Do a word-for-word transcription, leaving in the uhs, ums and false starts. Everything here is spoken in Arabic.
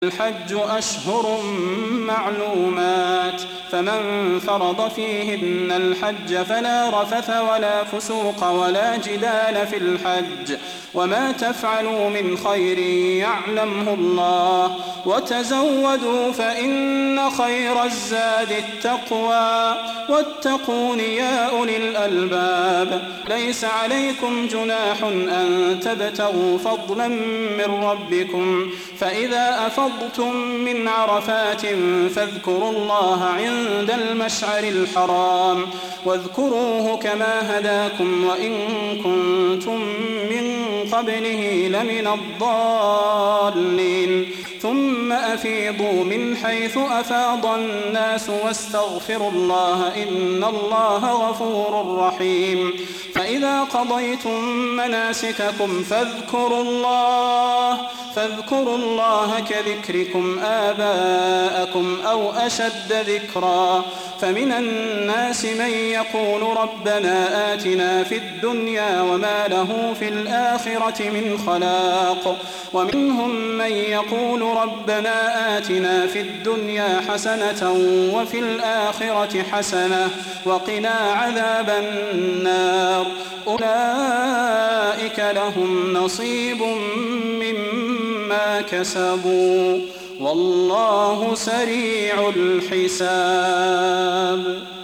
الحج أشهر معلومات فمن فرض فيهن الحج فلا رفث ولا فسوق ولا جدال في الحج وما تفعلوا من خير يعلمه الله وتزودوا فإن خير الزاد التقوى واتقون يا أولي الألباب ليس عليكم جناح أن تبتغوا فضلا من ربكم فإذا أفضتم من عرفات فاذكروا الله عند المشعر الحرام واذكروه كما هداكم وإن كنتم من قبله لمن الضالين ثم أفيضوا من حيث أفاض الناس واستغفروا الله إن الله غفور رحيم فإذا قضيتم مناسككم فاذكروا الله فاذكروا الله كذكركم آباءكم أو أشد ذكرا فمن الناس من يقول ربنا آتنا في الدنيا وما له في الآخرة من خلاق ومنهم من يقول ربنا آتنا في الدنيا حسنة وفي الآخرة حسنة وقنا عذاب النار أولئك لهم نصيب مما كسبوا والله سريع الحساب.